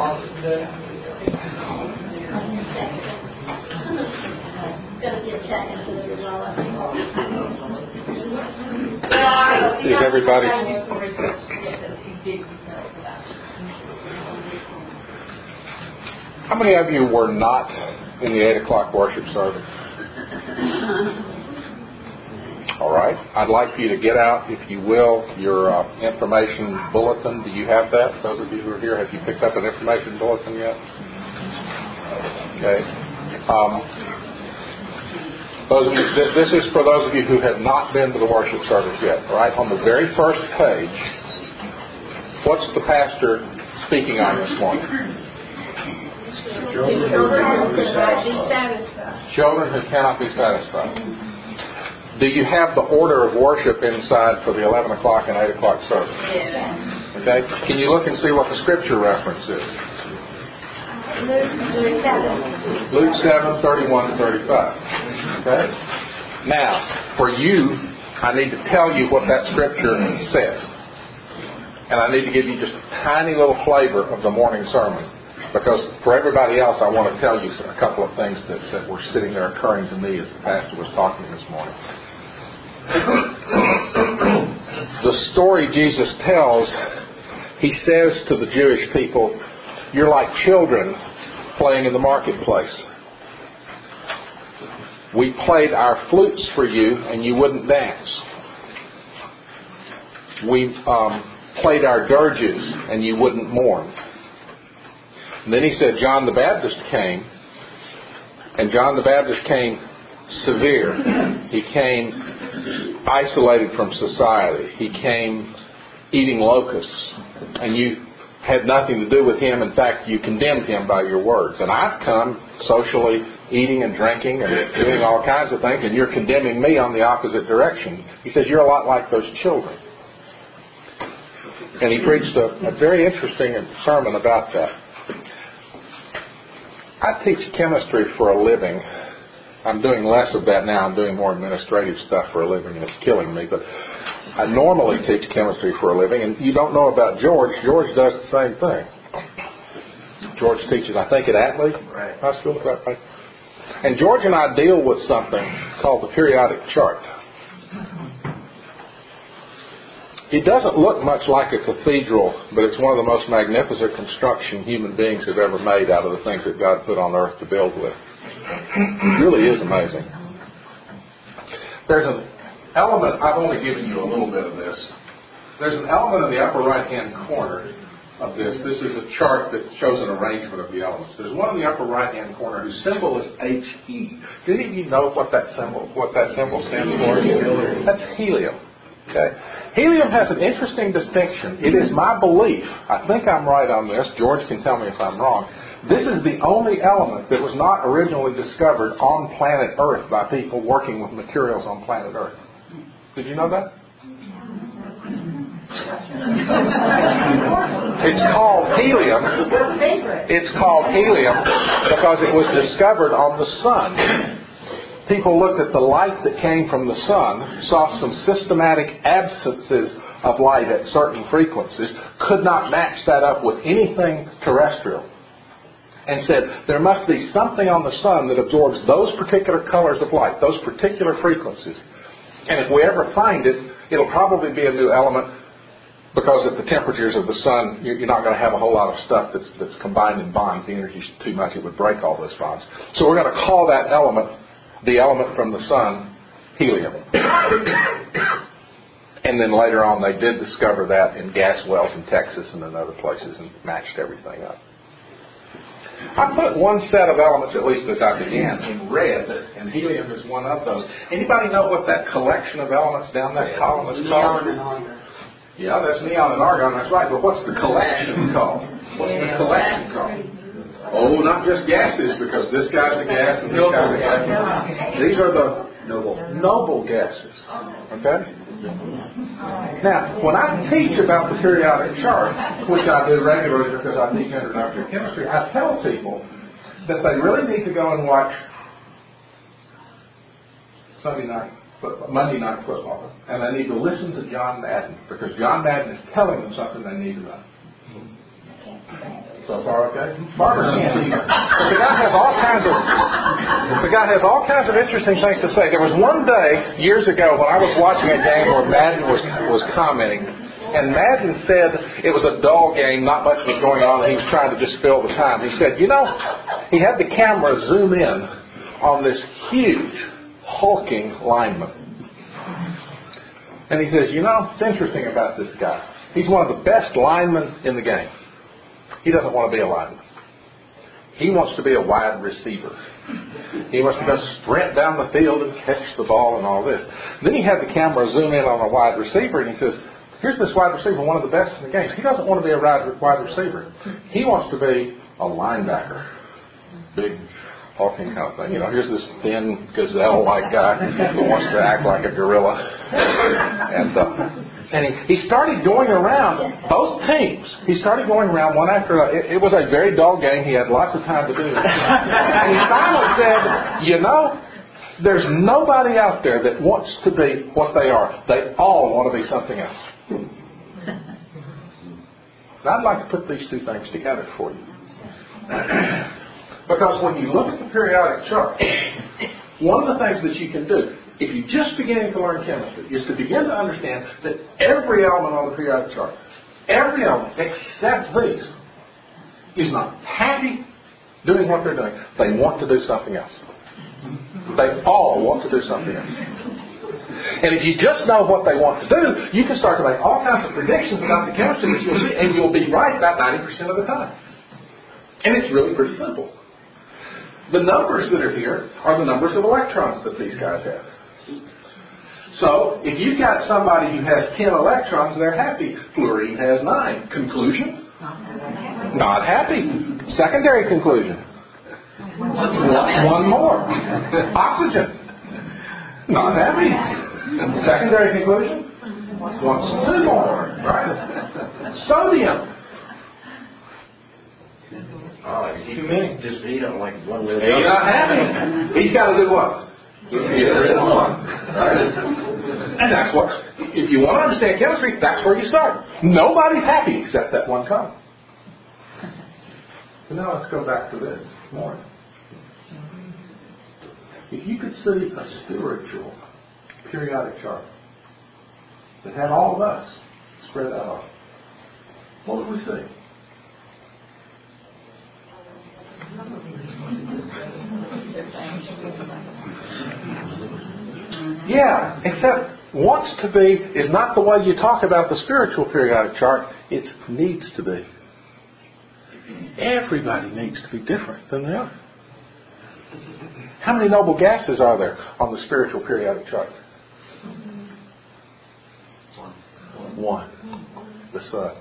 Is everybody? How many of you were not in the 8 o'clock worship service? All right. I'd like for you to get out, if you will, your information bulletin. Do you have that? Those of you who are here, have you picked up an information bulletin yet? Okay. This is for those of you who have not been to the worship service yet. All right. On the very first page, what's the pastor speaking on this morning? Children who cannot be satisfied. Children who cannot be satisfied. Do you have the order of worship inside for the 11 o'clock and 8 o'clock service? Yes. Okay. Can you look and see what the scripture reference is? Luke 7, 31 to 35. Okay. Now, for you, I need to tell you what that scripture says. And I need to give you just a tiny little flavor of the morning sermon. Because for everybody else, I want to tell you a couple of things that were sitting there occurring to me as the pastor was talking this morning. The story Jesus tells, he says to the Jewish people, you're like children playing in the marketplace. We played our flutes for you and you wouldn't dance. We played our dirges and you wouldn't mourn. And then he said John the Baptist came, and John the Baptist came severe. He came isolated from society. He came eating locusts, and you had nothing to do with him. In fact, you condemned him by your words. And I've come socially eating and drinking and doing all kinds of things, and you're condemning me on the opposite direction. He says, you're a lot like those children. And he preached a very interesting sermon about that. I teach chemistry for a living. I'm doing less of that now. I'm doing more administrative stuff for a living, and it's killing me. But I normally teach chemistry for a living, and you don't know about George. George does the same thing. George teaches, I think, at Atlee High School. Is that right? And George and I deal with something called the periodic chart. It doesn't look much like a cathedral, but it's one of the most magnificent construction human beings have ever made out of the things that God put on earth to build with. It really is amazing. There's an element, I've only given you a little bit of this. There's an element in the upper right-hand corner of this. This is a chart that shows an arrangement of the elements. There's one in the upper right-hand corner whose symbol is He. Do any of you know what that symbol stands for? That's helium. Okay. Helium has an interesting distinction. It is my belief, I think I'm right on this, George can tell me if I'm wrong, this is the only element that was not originally discovered on planet Earth by people working with materials on planet Earth. Did you know that? It's called helium. It's called helium because it was discovered on the sun. People looked at the light that came from the sun, saw some systematic absences of light at certain frequencies, could not match that up with anything terrestrial, and said, there must be something on the sun that absorbs those particular colors of light, those particular frequencies. And if we ever find it, it'll probably be a new element, because at the temperatures of the sun, you're not going to have a whole lot of stuff that's combined in bonds. The energy's too much, it would break all those bonds. So we're going to call that element, the element from the sun, helium. And then later on they did discover that in gas wells in Texas and in other places and matched everything up. I put one set of elements, at least as I began, in red, and helium is one of those. Anybody know what that collection of elements down that column is called? Neon and argon. Yeah, that's neon and argon, that's right. But what's the collection called? What's the collection called? Oh, not just gases, because this guy's a gas and this guy's a gas. These are the noble gases. Okay? Now, when I teach about the periodic chart, which I do regularly because I teach introductory chemistry, I tell people that they really need to go and watch Monday night football, and they need to listen to John Madden, because John Madden is telling them something they need to know. So far, okay? Barbara can't either. But the guy has all kinds of interesting things to say. There was one day years ago when I was watching a game where Madden was commenting, and Madden said it was a dull game, not much was going on, and he was trying to just fill the time. He said, he had the camera zoom in on this huge, hulking lineman. And he says, it's interesting about this guy. He's one of the best linemen in the game. He doesn't want to be a lineman. He wants to be a wide receiver. He wants to go sprint down the field and catch the ball and all this. Then he had the camera zoom in on a wide receiver, and he says, here's this wide receiver, one of the best in the game. He doesn't want to be a wide receiver. He wants to be a linebacker. Big, hulking kind of thing. Here's this thin, gazelle-like guy who wants to act like a gorilla. And he started going around, both teams. He started going around one after another. It was a very dull game. He had lots of time to do it. And he finally said, there's nobody out there that wants to be what they are. They all want to be something else. Now, I'd like to put these two things together for you. Because when you look at the periodic chart, one of the things that you can do, if you're just beginning to learn chemistry, is to begin to understand that every element on the periodic chart, every element except these, is not happy doing what they're doing. They want to do something else. They all want to do something else. And if you just know what they want to do, you can start to make all kinds of predictions about the chemistry that you'll see, and you'll be right about 90% of the time. And it's really pretty simple. The numbers that are here are the numbers of electrons that these guys have. So, if you've got somebody who has 10 electrons, they're happy. Fluorine has 9. Conclusion? Not happy. Secondary conclusion? One more. Oxygen? Not happy. Secondary conclusion? Wants 2 more. Right? Sodium? Too many. Just he don't like one way or the He's other. not happy. He's got to do what? Get rid of one. Right? And that's what, if you want to understand chemistry, that's where you start. Nobody's happy except that one column. So now let's go back to this morning. If you could see a spiritual periodic chart that had all of us spread out on it, what would we see? Yeah, except wants to be is not the way you talk about the spiritual periodic chart. It needs to be. Everybody needs to be different than the other. How many noble gases are there on the spiritual periodic chart? One. The sun.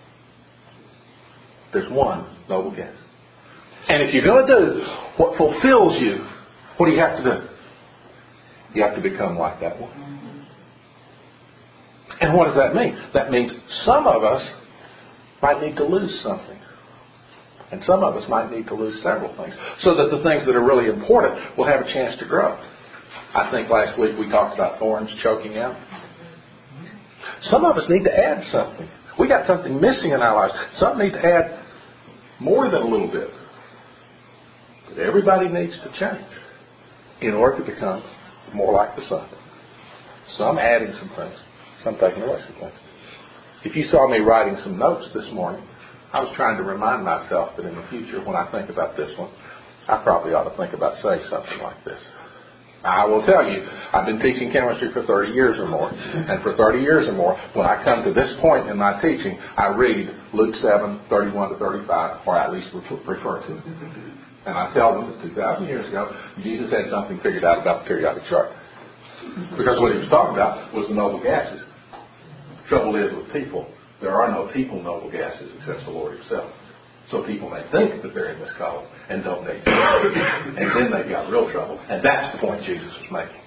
There's one noble gas. And if you're going to do what fulfills you, what do you have to do? You have to become like that one. And what does that mean? That means some of us might need to lose something. And some of us might need to lose several things. So that the things that are really important will have a chance to grow. I think last week we talked about thorns choking out. Some of us need to add something. We got something missing in our lives. Some need to add more than a little bit. But everybody needs to change in order to become more like the sun. Some adding some things, some taking away some things. If you saw me writing some notes this morning, I was trying to remind myself that in the future, when I think about this one, I probably ought to think about saying something like this. Now, I will tell you, I've been teaching chemistry for 30 years or more. And for 30 years or more, when I come to this point in my teaching, I read Luke 7, 31 to 35, or at least refer to it. And I tell them that 2,000 years ago, Jesus had something figured out about the periodic chart. Because what he was talking about was the noble gases. The trouble is with people, there are no people noble gases except the Lord himself. So people may think that they're in this column and don't need to. And then they've got real trouble. And that's the point Jesus was making.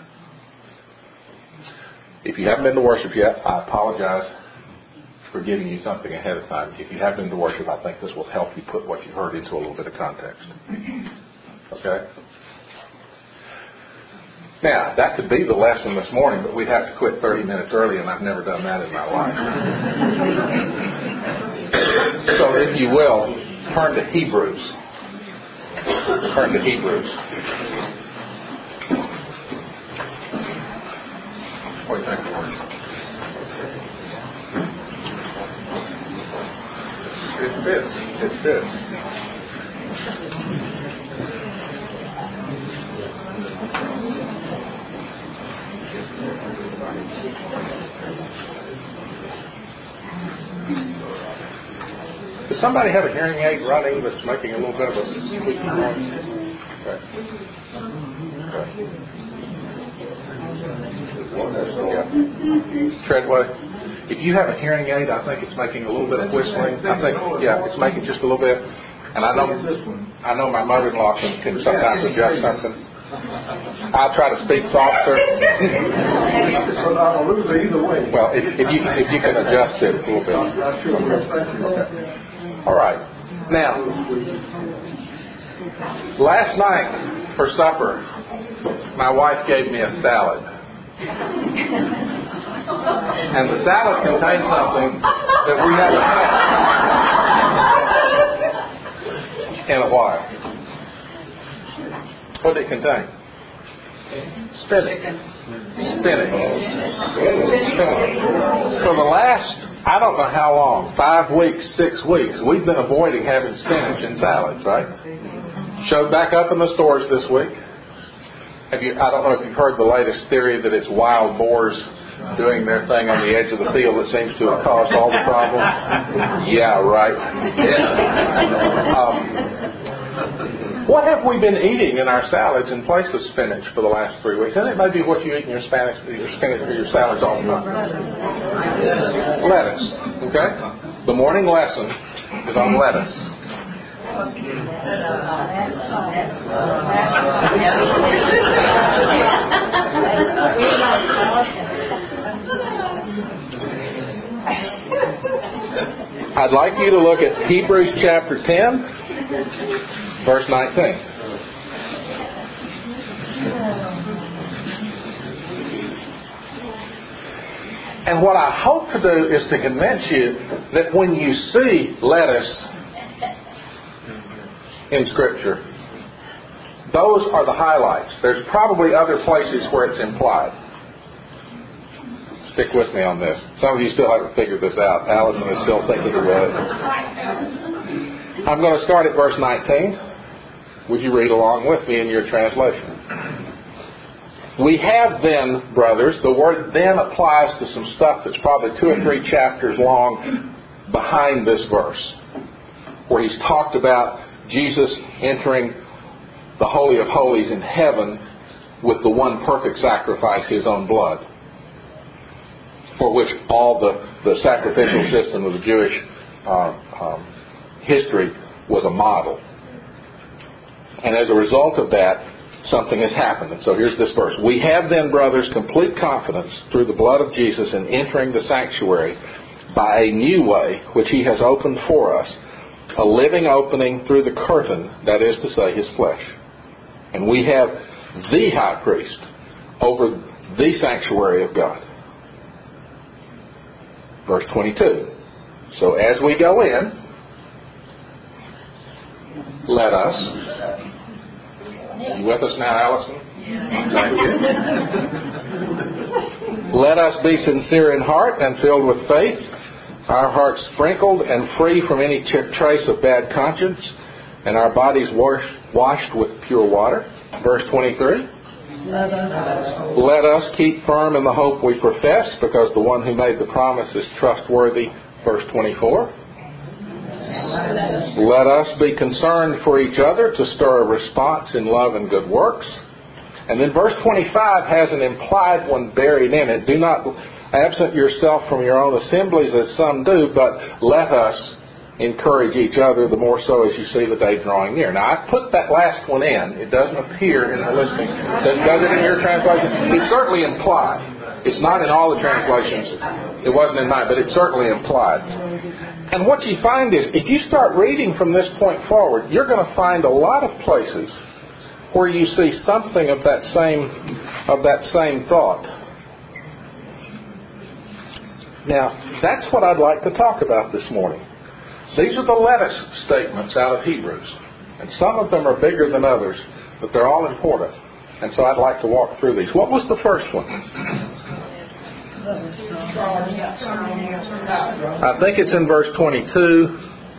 If you haven't been to worship yet, I apologize for giving you something ahead of time. If you have been to worship, I think this will help you put what you heard into a little bit of context. Okay? Now, that could be the lesson this morning, but we'd have to quit 30 minutes early, and I've never done that in my life. So, if you will, turn to Hebrews. Turn to Hebrews. What do you think, Lord? It fits. It fits. Does somebody have a hearing aid running that's making a little bit of a squeaky noise? Okay. Treadway. If you have a hearing aid, I think it's making a little bit of whistling. I think, it's making just a little bit. And I know my mother-in-law can sometimes adjust something. I'll try to speak softer. I'll lose it either way. Well, if you can adjust it a little bit. Okay. All right. Now, last night for supper, my wife gave me a salad. And the salad contained something that we haven't had in a while. What did it contain? Spinach. For the last, I don't know how long, 5 weeks, 6 weeks, we've been avoiding having spinach in salads, right? Showed back up in the stores this week. I don't know if you've heard the latest theory that it's wild boars doing their thing on the edge of the field that seems to have caused all the problems. Yeah, right. What have we been eating in our salads in place of spinach for the last 3 weeks? And it may be what you eat in your spinach or your salads all the time. Lettuce. Okay? The morning lesson is on lettuce. I'd like you to look at Hebrews chapter 10, verse 19. And what I hope to do is to convince you that when you see lettuce in Scripture, those are the highlights. There's probably other places where it's implied. Stick with me on this. Some of you still haven't figured this out. Allison is still thinking about it. I'm going to start at verse 19. Would you read along with me in your translation? We have then, brothers, the word then applies to some stuff that's probably 2 or 3 chapters long behind this verse, where he's talked about Jesus entering the Holy of Holies in heaven with the one perfect sacrifice, His own blood, for which all the sacrificial system of the Jewish history was a model. And as a result of that, something has happened. And so here's this verse. We have then, brothers, complete confidence through the blood of Jesus in entering the sanctuary by a new way, which He has opened for us, a living opening through the curtain, that is to say, His flesh. And we have the high priest over the sanctuary of God. Verse 22. So as we go in, let us... Are you with us now, Allison? Thank you. Let us be sincere in heart and filled with faith, our hearts sprinkled and free from any trace of bad conscience, and our bodies washed with pure water. Verse 23. Let us keep firm in the hope we profess, because the one who made the promise is trustworthy. Verse 24. Let us be concerned for each other to stir a response in love and good works. And then verse 25 has an implied one buried in it. Do not absent yourself from your own assemblies as some do, but let us encourage each other, the more so as you see the day drawing near. Now, I put that last one in. It doesn't appear in the listening. Does it in your translation? It's certainly implied. It's not in all the translations. It wasn't in mine, but it's certainly implied. And what you find is, if you start reading from this point forward, you're going to find a lot of places where you see something of that same thought. Now, that's what I'd like to talk about this morning. These are the let us statements out of Hebrews. And some of them are bigger than others, but they're all important. And so I'd like to walk through these. What was the first one? I think it's in verse 22.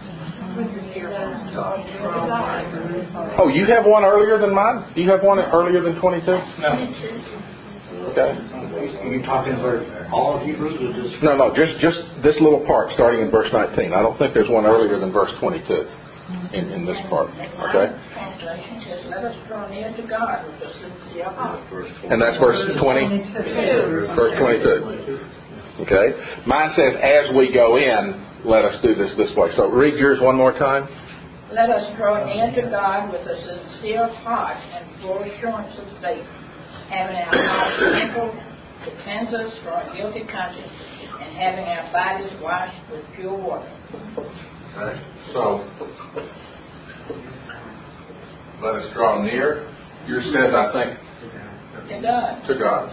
Oh, you have one earlier than mine? Do you have one earlier than 22? No. Okay. Are you talking about all of Hebrews or just... No, just this little part starting in verse 19. I don't think there's one earlier than verse 22 in this part. Okay? Translation says, let us draw near to God with a sincere heart. And that's verse 20? Verse 22. Okay? Mine says, as we go in, let us do this way. So read yours one more time. Let us draw near to God with a sincere heart and full assurance of faith, having our hearts sprinkled to cleanse us from a guilty conscience, and having our bodies washed with pure water. Okay. So, let us draw near. Yours says, I think, to God.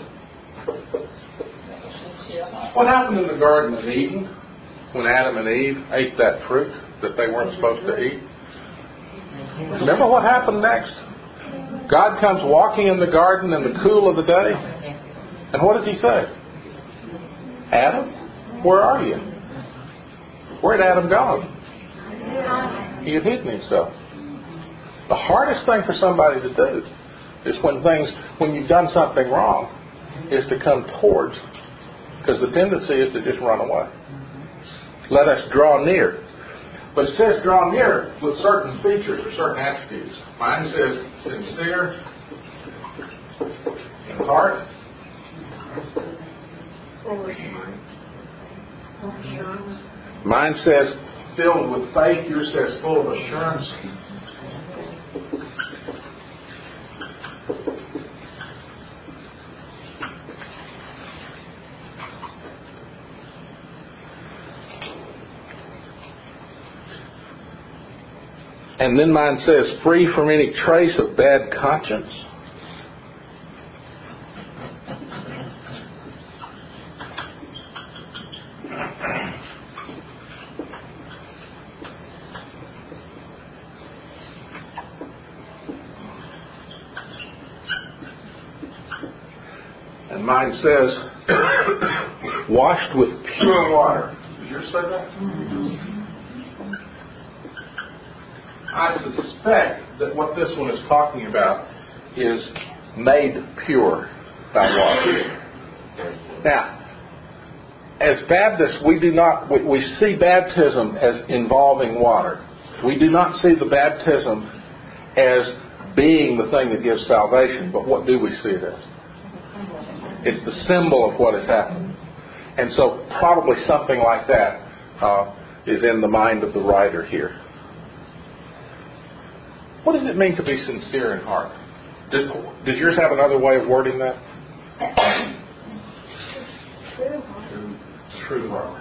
What happened in the Garden of Eden when Adam and Eve ate that fruit that they weren't supposed to eat? Remember what happened next? God comes walking in the garden in the cool of the day. And what does he say? Adam, where are you? Where'd Adam gone? He had hidden himself. The hardest thing for somebody to do is when you've done something wrong, is to come towards. Because the tendency is to just run away. Let us draw near. But it says draw near with certain features or certain attributes. Mine says sincere in heart. Mine says filled with faith. Yours says full of assurance. And then mine says, free from any trace of bad conscience. And mine says, washed with pure water. Did yours say that? I suspect that what this one is talking about is made pure by water. Now, as Baptists, we see baptism as involving water. We do not see the baptism as being the thing that gives salvation, but what do we see it as? It's the symbol of what has happened. And so probably something like that is in the mind of the writer here. What does it mean to be sincere in heart? Does yours have another way of wording that? True heart.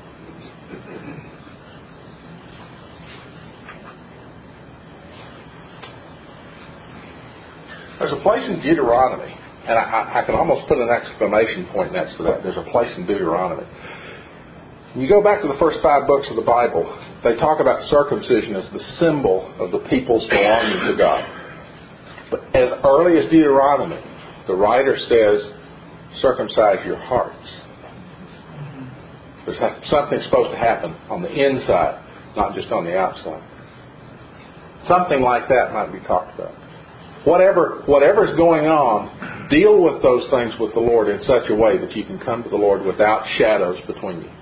There's a place in Deuteronomy, and I can almost put an exclamation point next to that. There's a place in Deuteronomy. When you go back to the first 5 books of the Bible, they talk about circumcision as the symbol of the people's belonging to God. But as early as Deuteronomy, the writer says, circumcise your hearts. There's something supposed to happen on the inside, not just on the outside. Something like that might be talked about. Whatever's going on, deal with those things with the Lord in such a way that you can come to the Lord without shadows between you.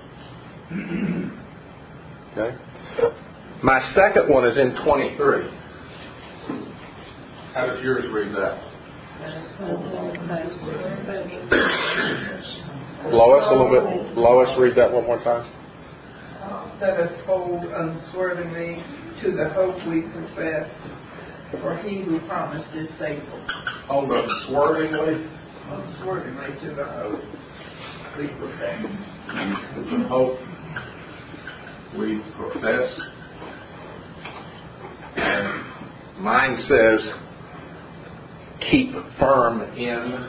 Okay? My second one is in 23. How does yours read that? Lois, a little bit. Lois, read that one more time. Let us hold unswervingly to the hope we profess, for he who promised is faithful. Hold unswervingly. Unswervingly to the hope we profess. To the hope we profess. And mine says, keep firm in.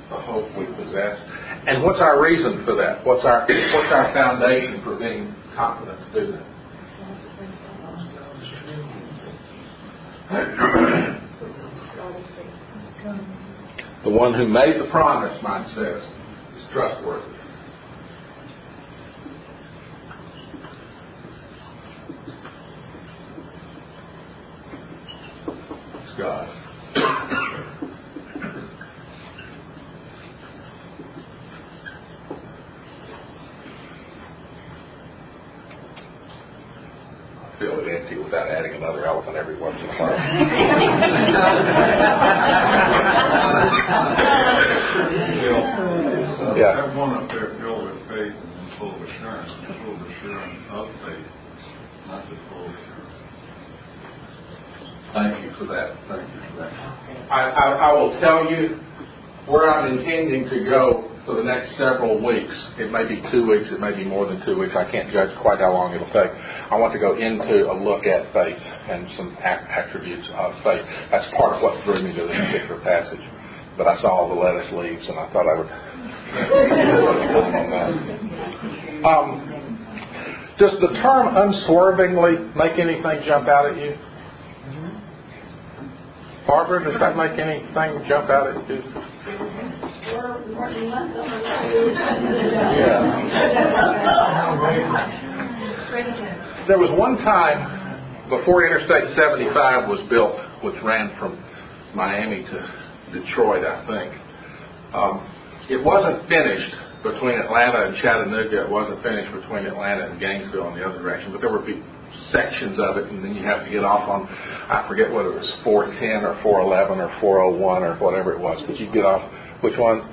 the hope we possess. And what's our reason for that? What's our foundation for being confident to do that? The one who made the promise, mine says, is trustworthy. It's God. I feel it empty without adding another elephant every once in a while. Yeah. That one up there filled with faith and full of assurance. Full of assurance of faith, not just full of assurance. Thank you for that. Thank you for that. I will tell you where I'm intending to go for the next several weeks. It may be 2 weeks. It may be more than 2 weeks. I can't judge quite how long it'll take. I want to go into a look at faith and some attributes of faith. That's part of what drew me to this particular passage. But I saw all the lettuce leaves, and I thought I would on that. Does the term unswervingly make anything jump out at you? Barbara, does that make anything jump out at you? Yeah. There was one time before Interstate 75 was built, which ran from Miami to Detroit, I think. It wasn't finished between Atlanta and Chattanooga. It wasn't finished between Atlanta and Gainesville in the other direction. But there would be sections of it, and then you have to get off on, I forget whether it was 410 or 411 or 401 or whatever it was. But you'd get off, which one?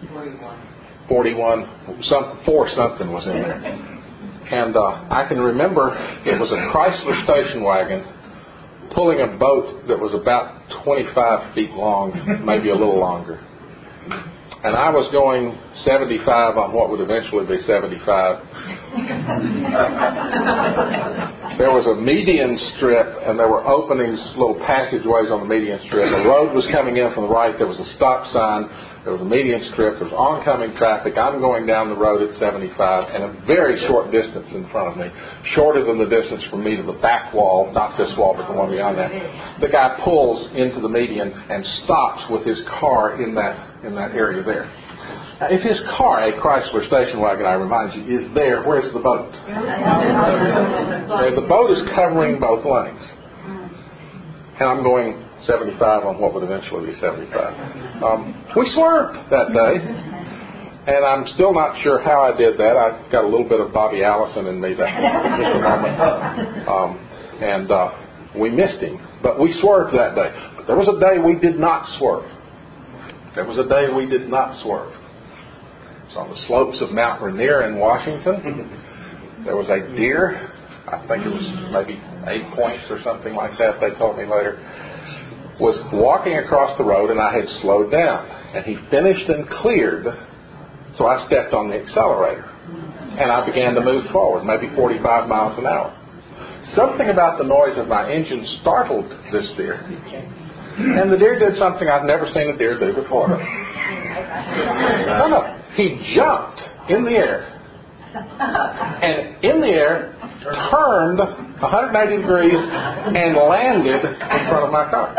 41. Four something was in there. And I can remember it was a Chrysler station wagon pulling a boat that was about 25 feet long, maybe a little longer. And I was going 75 on what would eventually be 75. There was a median strip, and there were openings, little passageways on the median strip. The road was coming in from the right. There was a stop sign. There was a median strip. There was oncoming traffic. I'm going down the road at 75, and a very short distance in front of me, shorter than the distance from me to the back wall, not this wall, but the one beyond that. The guy pulls into the median and stops with his car in that area there. Now, if his car, a Chrysler station wagon, I remind you, is there, where's the boat? The boat is covering both lanes. And I'm going 75 on what would eventually be 75. We swerved that day, and I'm still not sure how I did that. I got a little bit of Bobby Allison in me that just a moment. We missed him, but we swerved that day. But there was a day we did not swerve. There was a day we did not swerve. It's on the slopes of Mount Rainier in Washington. There was a deer, I think it was maybe 8 points or something like that, they told me later, was walking across the road, and I had slowed down. And he finished and cleared, so I stepped on the accelerator. And I began to move forward, maybe 45 miles an hour. Something about the noise of my engine startled this deer. And the deer did something I've never seen a deer do before. No. He jumped in the air. And in the air, turned 180 degrees and landed in front of my car.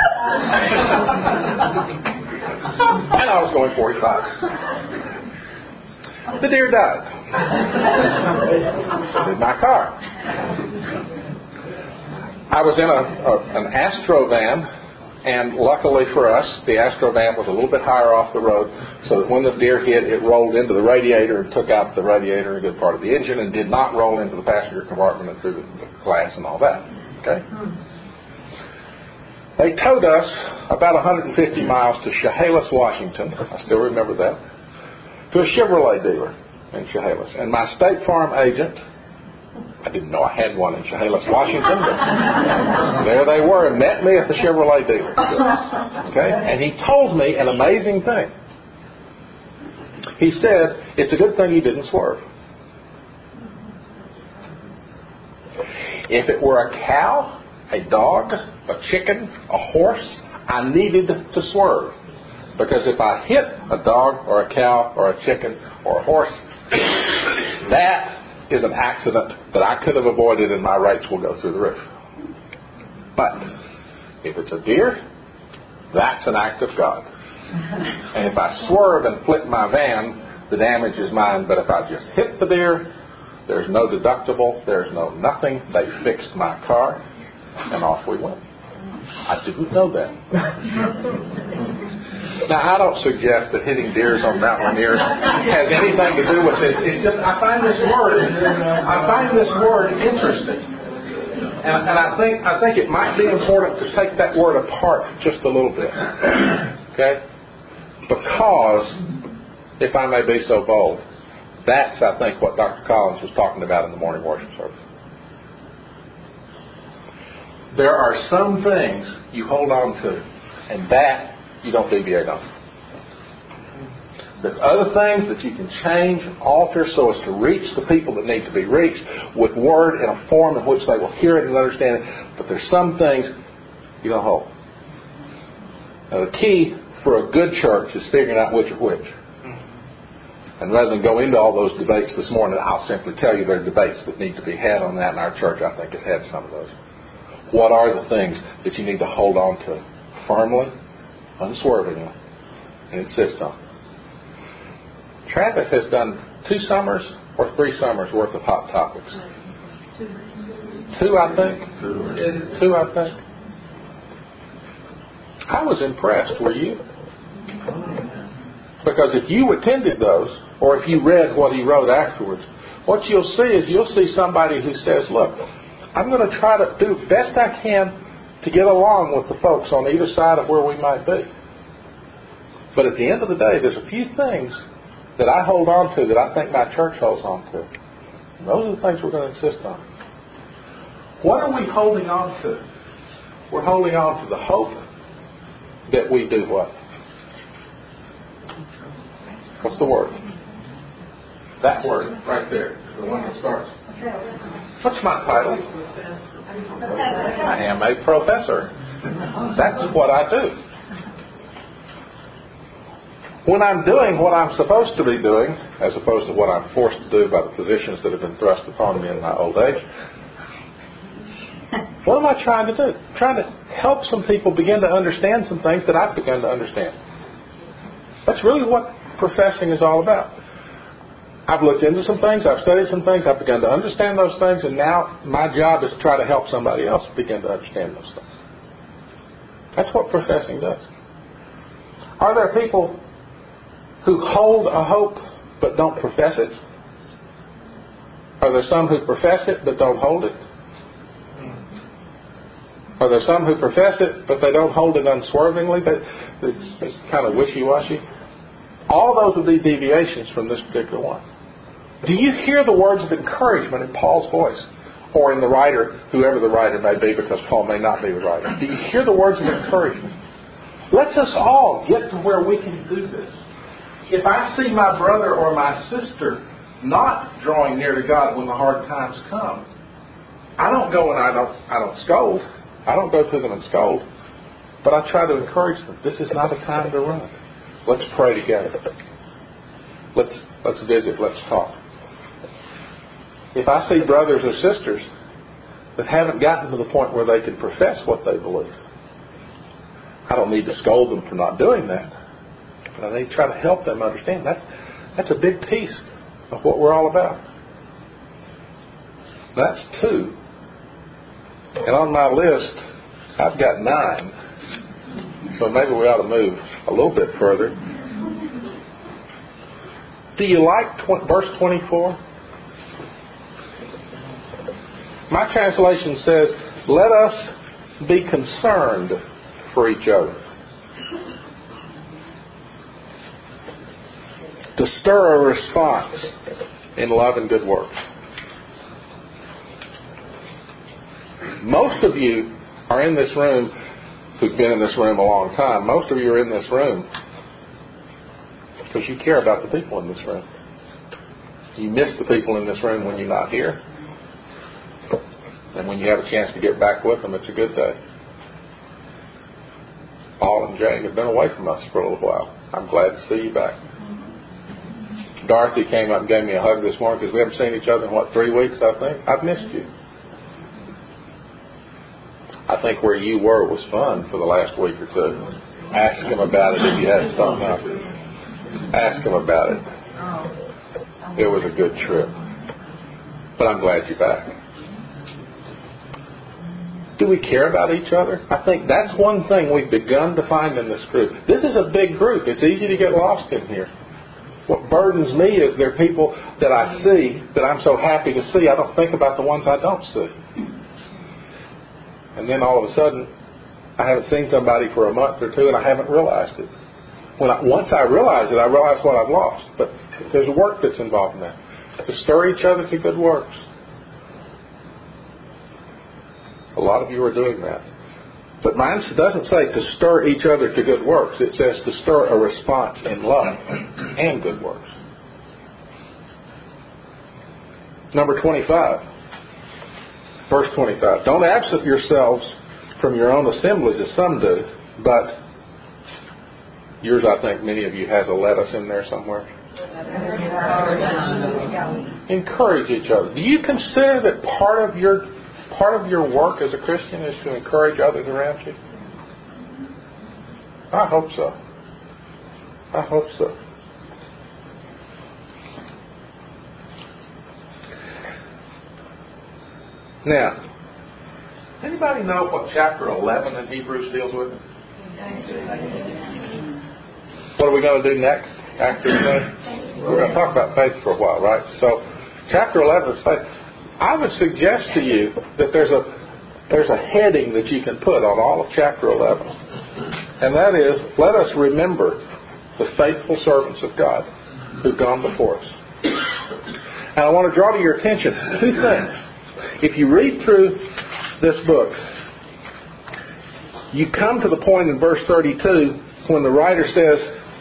And I was going 45. The deer died. So did my car. I was in an Astrovan, and luckily for us, the Astrovan was a little bit higher off the road, so that when the deer hit, it rolled into the radiator and took out the radiator and a good part of the engine, and did not roll into the passenger compartment and through the glass and all that. Okay? They towed us about 150 miles to Chehalis, Washington. I still remember that. To a Chevrolet dealer in Chehalis. And my State Farm agent, I didn't know I had one in Chehalis, Washington, but there they were and met me at the Chevrolet dealer. Okay? And he told me an amazing thing. He said, it's a good thing you didn't swerve. If it were a cow, a dog, a chicken, a horse, I needed to swerve. Because if I hit a dog or a cow or a chicken or a horse, that is an accident that I could have avoided and my rates will go through the roof. But if it's a deer, that's an act of God. And if I swerve and flip my van, the damage is mine. But if I just hit the deer, there's no deductible, there's no nothing. They fixed my car, and off we went. I didn't know that. Now, I don't suggest that hitting deers on Mount Rainier has anything to do with this. It's just I find this word interesting, and I think it might be important to take that word apart just a little bit, okay? Because, if I may be so bold, that's, I think, what Dr. Collins was talking about in the morning worship service. There are some things you hold on to, and that you don't deviate on. There's other things that you can change, alter, so as to reach the people that need to be reached with word in a form in which they will hear it and understand it. But there's some things you don't hold. Now, the key for a good church is figuring out which are which. And rather than go into all those debates this morning, I'll simply tell you there are debates that need to be had on that, and our church, I think, has had some of those. What are the things that you need to hold on to firmly, unswervingly, and insist on? Travis has done 2 summers or 3 summers worth of Hot Topics. 2, I think. 2, I think. I was impressed. Were you? Because if you attended those, or if you read what he wrote afterwards, what you'll see is you'll see somebody who says, look, I'm going to try to do the best I can to get along with the folks on either side of where we might be. But at the end of the day, there's a few things that I hold on to that I think my church holds on to. And those are the things we're going to insist on. What are we holding on to? We're holding on to the hope that we do what? What's the word? That word right there, the one that starts. What's my title? I am a professor. That's what I do. When I'm doing what I'm supposed to be doing, as opposed to what I'm forced to do by the positions that have been thrust upon me in my old age, what am I trying to do? I'm trying to help some people begin to understand some things that I've begun to understand. That's really what professing is all about. I've looked into some things, I've studied some things, I've begun to understand those things, and now my job is to try to help somebody else begin to understand those things. That's what professing does. Are there people who hold a hope but don't profess it? Are there some who profess it but don't hold it? Are there some who profess it but they don't hold it unswervingly? It's kind of wishy-washy. All those would be deviations from this particular one. Do you hear the words of encouragement in Paul's voice? Or in the writer, whoever the writer may be, because Paul may not be the writer. Do you hear the words of encouragement? Let's us all get to where we can do this. If I see my brother or my sister not drawing near to God when the hard times come, I don't go and I don't scold. I don't go to them and scold. But I try to encourage them. This is not a time to run. Let's pray together. Let's visit. Let's talk. If I see brothers or sisters that haven't gotten to the point where they can profess what they believe, I don't need to scold them for not doing that. But I need to try to help them understand. That's a big piece of what we're all about. That's 2. And on my list, I've got 9. So maybe we ought to move a little bit further. Do you like verse 24? My translation says, let us be concerned for each other. To stir a response in love and good works. Most of you are in this room who've been in this room a long time. Most of you are in this room because you care about the people in this room. You miss the people in this room when you're not here. And when you have a chance to get back with them, it's a good day. All in Jane have been away from us for a little while. I'm glad to see you back. Dorothy came up and gave me a hug this morning because we haven't seen each other in, 3 weeks, I think? I've missed you. I think where you were was fun for the last week or two. Ask him about it if you hadn't thought about it. Ask him about it. It was a good trip. But I'm glad you're back. Do we care about each other? I think that's one thing we've begun to find in this group. This is a big group. It's easy to get lost in here. What burdens me is there are people that I see that I'm so happy to see, I don't think about the ones I don't see. And then all of a sudden, I haven't seen somebody for a month or two and I haven't realized it. Once I realize it, I realize what I've lost. But there's work that's involved in that. To stir each other to good works. A lot of you are doing that. But mine doesn't say to stir each other to good works. It says to stir a response in love and good works. Number 25. Verse 25. Don't absent yourselves from your own assemblies as some do, but yours, I think, many of you has a let us in there somewhere. Encourage each other. Do you consider that part of your work as a Christian is to encourage others around you? I hope so. I hope so. Now, anybody know what chapter 11 in Hebrews deals with? What are we going to do next after today? We're going to talk about faith for a while, right? So, chapter 11 is faith. I would suggest to you that there's a heading that you can put on all of chapter 11. And that is, let us remember the faithful servants of God who've gone before us. And I want to draw to your attention 2 things. If you read through this book, you come to the point in verse 32 when the writer says,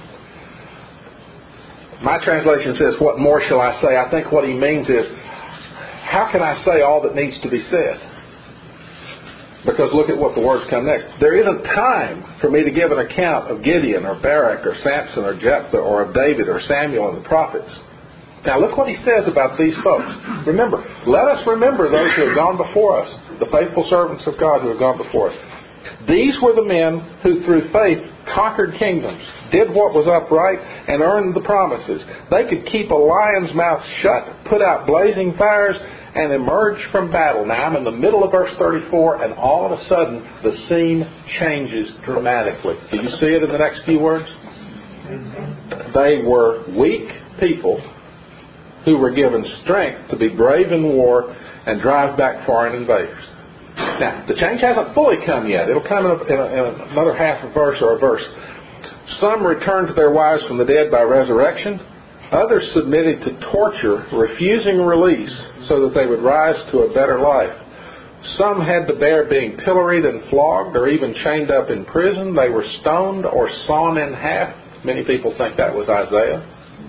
my translation says, what more shall I say? I think what he means is, how can I say all that needs to be said? Because look at what the words come next. There isn't time for me to give an account of Gideon or Barak or Samson or Jephthah or of David or Samuel and the prophets. Now look what he says about these folks. Remember, let us remember those who have gone before us, the faithful servants of God who have gone before us. These were the men who through faith conquered kingdoms, did what was upright, and earned the promises. They could keep a lion's mouth shut, put out blazing fires, and emerge from battle. Now I'm in the middle of verse 34, and all of a sudden the scene changes dramatically. Do you see it in the next few words? They were weak people who were given strength to be brave in war and drive back foreign invaders. Now, the change hasn't fully come yet. It'll come in another half a verse or a verse. Some returned to their wives from the dead by resurrection. Others submitted to torture, refusing release so that they would rise to a better life. Some had to bear being pilloried and flogged or even chained up in prison. They were stoned or sawn in half. Many people think that was Isaiah.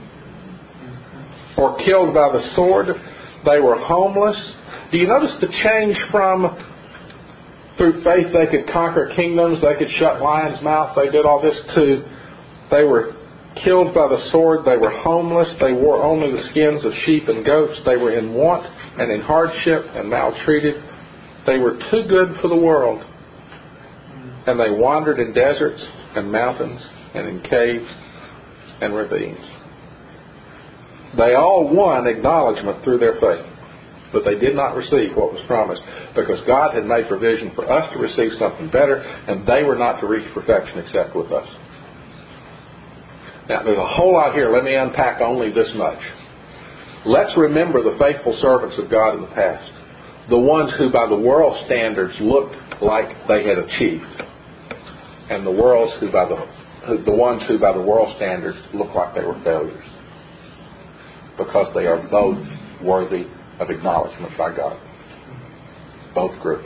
Or killed by the sword. They were homeless. Do you notice the change from through faith they could conquer kingdoms, they could shut lions' mouth, they did all this, to they were killed by the sword, they were homeless, they wore only the skins of sheep and goats, they were in want and in hardship and maltreated. They were too good for the world. And they wandered in deserts and mountains and in caves and ravines. They all won acknowledgement through their faith, but they did not receive what was promised because God had made provision for us to receive something better, and they were not to reach perfection except with us. Now, there's a whole lot here. Let me unpack only this much. Let's remember the faithful servants of God in the past, the ones who by the world standards looked like they had achieved, and the ones who by the world standards looked like they were failures, because they are both worthy of acknowledgement by God. Both groups.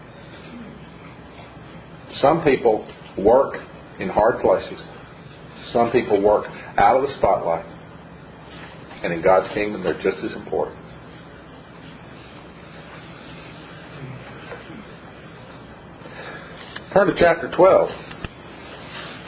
Some people work in hard places. Some people work out of the spotlight. And in God's kingdom, they're just as important. Turn to chapter 12.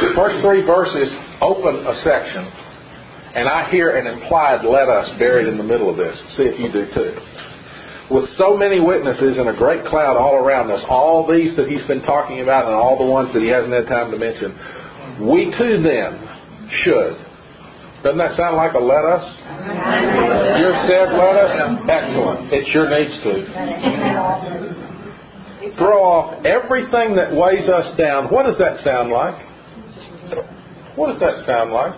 First 3 verses open a section, and I hear an implied "let us" buried in the middle of this. See if you do too. With so many witnesses and a great cloud all around us, all these that he's been talking about and all the ones that he hasn't had time to mention, we too then should. Doesn't that sound like a "let us"? You said "let us"? Excellent. It sure needs to. Throw off everything that weighs us down. What does that sound like? What does that sound like?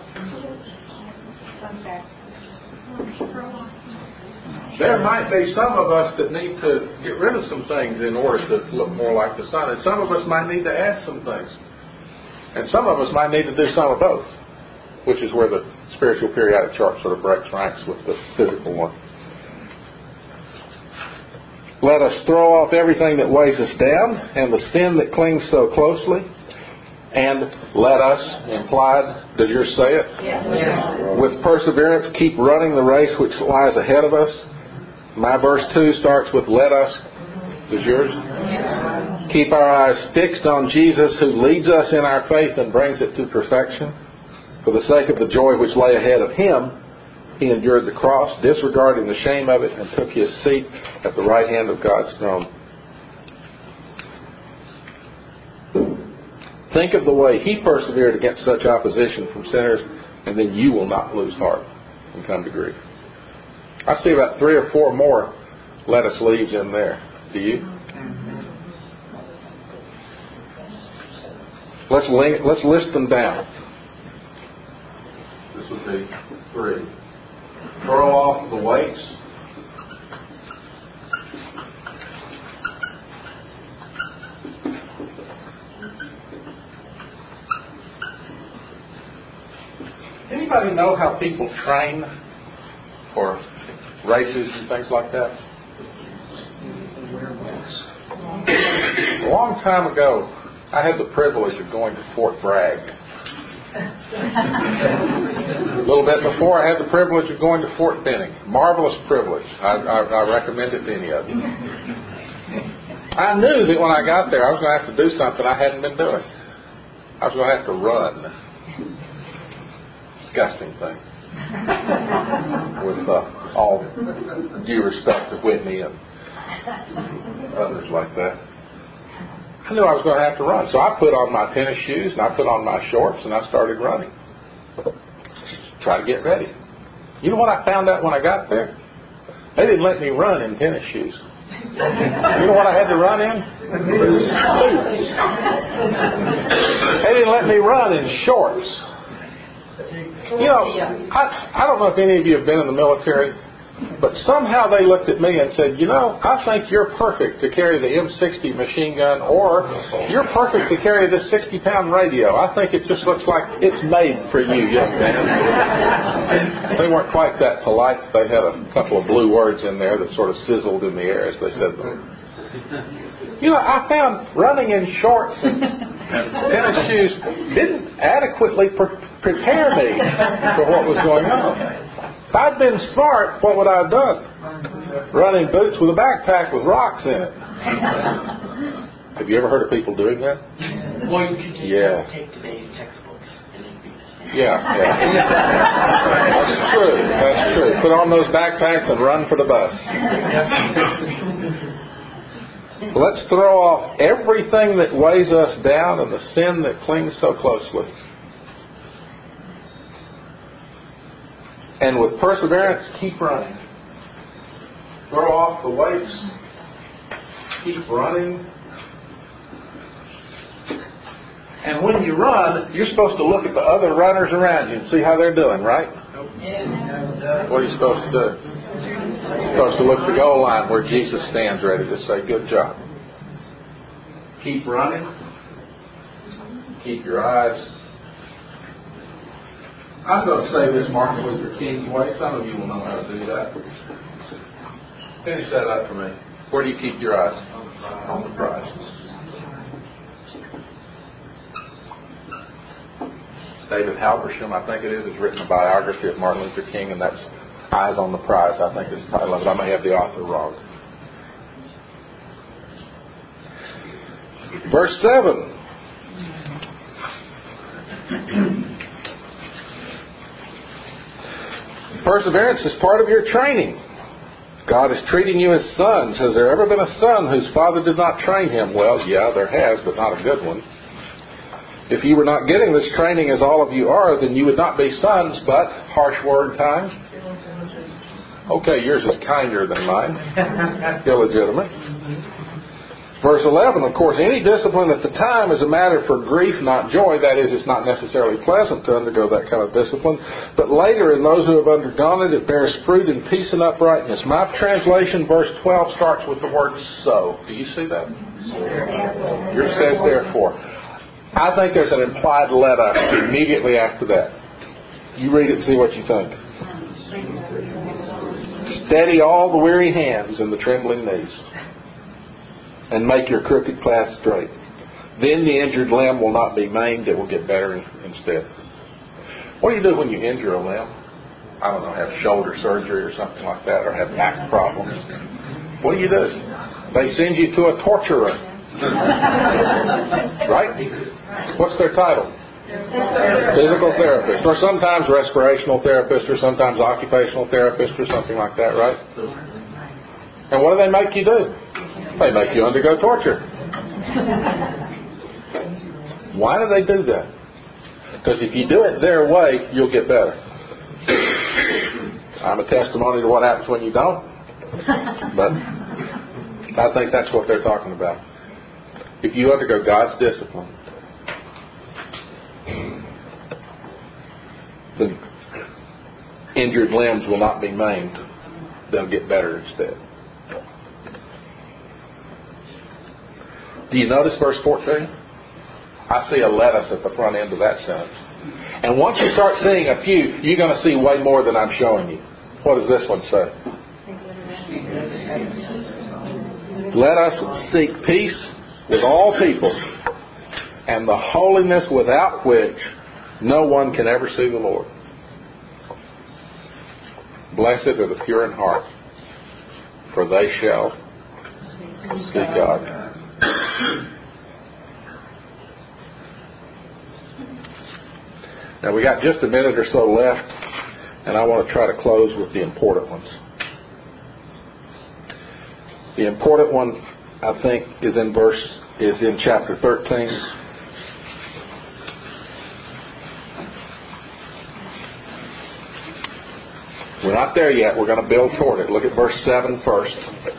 There might be some of us that need to get rid of some things in order to look more like the Son. And some of us might need to add some things. And some of us might need to do some of both, which is where the spiritual periodic chart sort of breaks ranks with the physical one. Let us throw off everything that weighs us down and the sin that clings so closely. And let us, implied, does yours say it? Yes. With perseverance, keep running the race which lies ahead of us. My verse 2 starts with "let us." Does yours? Yes. Keep our eyes fixed on Jesus, who leads us in our faith and brings it to perfection. For the sake of the joy which lay ahead of him, he endured the cross, disregarding the shame of it, and took his seat at the right hand of God's throne. Think of the way he persevered against such opposition from sinners, and then you will not lose heart and come to grief. I see about 3 or 4 more "let us" leaves in there. Do you? Let's list them down. This would be 3. Throw off the weights. Anybody know how people train for races and things like that? A long time ago, I had the privilege of going to Fort Bragg. A little bit before, I had the privilege of going to Fort Benning. Marvelous privilege. I recommend it to any of you. I knew that when I got there, I was going to have to do something I hadn't been doing. I was going to have to run. Disgusting thing. With all due respect to Whitney and others like that. I knew I was going to have to run. So I put on my tennis shoes and I put on my shorts and I started running. Try to get ready. You know what I found out when I got there? They didn't let me run in tennis shoes. You know what I had to run in? Boots. They didn't let me run in shorts. You know, I don't know if any of you have been in the military, but somehow they looked at me and said, you know, I think you're perfect to carry the M60 machine gun, or you're perfect to carry this 60-pound radio. I think it just looks like it's made for you, young man. They weren't quite that polite. They had a couple of blue words in there that sort of sizzled in the air as they said them. You know, I found running in shorts and tennis shoes didn't adequately prepare me for what was going on. If I'd been smart, what would I have done? Running boots with a backpack with rocks in it. Have you ever heard of people doing that? Well, you could just take today's textbooks and it'd be the same. Yeah. That's true. Put on those backpacks and run for the bus. Let's throw off everything that weighs us down and the sin that clings so closely. And with perseverance, keep running. Throw off the weights. Keep running. And when you run, you're supposed to look at the other runners around you and see how they're doing, right? What are you supposed to do? You're supposed to look at the goal line where Jesus stands ready to say, good job. Keep running. Keep your eyes. I'm going to say this Martin Luther King way. Some of you will know how to do that. Finish that up for me. Where do you keep your eyes? On the prize. David Halbersham, I think it is, has written a biography of Martin Luther King, and that's Eyes on the Prize, I think is the title of it. I may have the author wrong. Verse 7. Perseverance is part of your training. God is treating you as sons. Has there ever been a son whose father did not train him? Well, yeah, there has, but not a good one. If you were not getting this training as all of you are, then you would not be sons, but, harsh word time. Okay, yours is kinder than mine. Illegitimate. Verse 11, of course, any discipline at the time is a matter for grief, not joy. That is, it's not necessarily pleasant to undergo that kind of discipline. But later, in those who have undergone it, it bears fruit in peace and uprightness. My translation, verse 12, starts with the word so. Do you see that? Yours says therefore. I think there's an implied let us immediately after that. You read it and see what you think. Steady all the weary hands and the trembling knees, and make your crooked path straight. Then the injured limb will not be maimed, it will get better instead. What do you do when you injure a limb? I don't know, have shoulder surgery or something like that, or have back problems. What do? They send you to a torturer. Right? What's their title? Physical therapist, or sometimes respirational therapist, or sometimes occupational therapist, or something like that, right? And what do they make you do? They make you undergo torture. Why do they do that? Because if you do it their way, you'll get better. I'm a testimony to what happens when you don't. But I think that's what they're talking about. If you undergo God's discipline, the injured limbs will not be maimed. They'll get better instead. Do you notice verse 14? I see a let us at the front end of that sentence. And once you start seeing a few, you're going to see way more than I'm showing you. What does this one say? Let us seek peace with all people and the holiness without which no one can ever see the Lord. Blessed are the pure in heart, for they shall see God. Now we got just a minute or so left, and I want to try to close with the important ones. The important one, I think, is in chapter 13. We're not there yet. We're going to build toward it. Look at verse 7 first.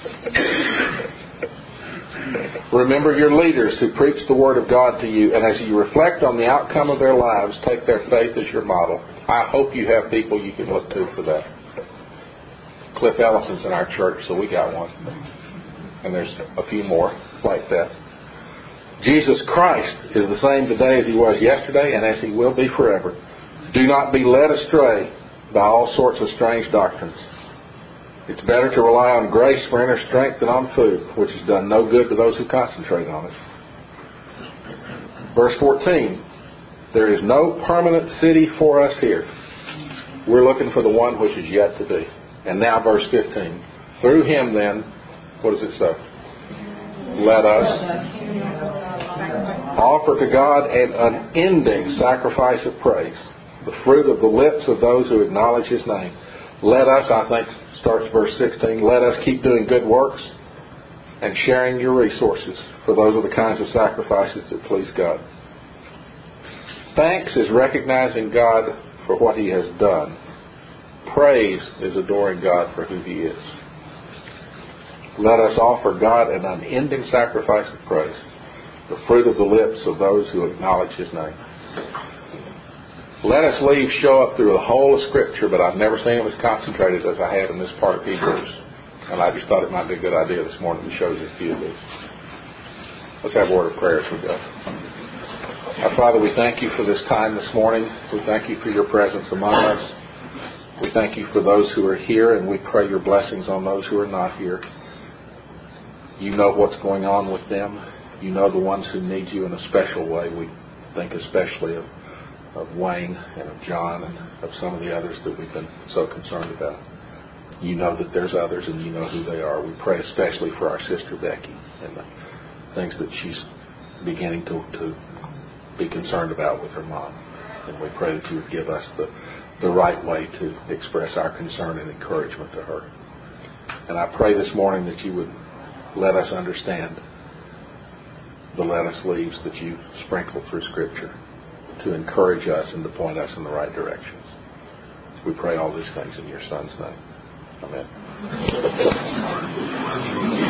Remember your leaders who preach the Word of God to you, and as you reflect on the outcome of their lives, take their faith as your model. I hope you have people you can look to for that. Cliff Ellison's in our church, so we got one. And there's a few more like that. Jesus Christ is the same today as He was yesterday and as He will be forever. Do not be led astray by all sorts of strange doctrines. It's better to rely on grace for inner strength than on food, which has done no good to those who concentrate on it. Verse 14, there is no permanent city for us here. We're looking for the one which is yet to be. And now verse 15, through Him then, what does it say? Let us offer to God an unending sacrifice of praise, the fruit of the lips of those who acknowledge His name. Let us, I think, starts verse 16, let us keep doing good works and sharing your resources, for those are the kinds of sacrifices that please God. Thanks is recognizing God for what He has done. Praise is adoring God for who He is. Let us offer God an unending sacrifice of praise, the fruit of the lips of those who acknowledge His name. Let us leave show up through the whole of Scripture, but I've never seen it as concentrated as I have in this part of Hebrews. And I just thought it might be a good idea this morning to show you a few of these. Let's have a word of prayer as we go. Our Father, we thank You for this time this morning. We thank You for Your presence among us. We thank You for those who are here, and we pray Your blessings on those who are not here. You know what's going on with them. You know the ones who need You in a special way. We think especially of Wayne and of John and of some of the others that we've been so concerned about. You know that there's others, and You know who they are. We pray especially for our sister Becky and the things that she's beginning to be concerned about with her mom. And we pray that you would give us the right way to express our concern and encouragement to her. And I pray this morning that you would let us understand the lettuce leaves that you sprinkle through Scripture to encourage us and to point us in the right directions. We pray all these things in your Son's name. Amen.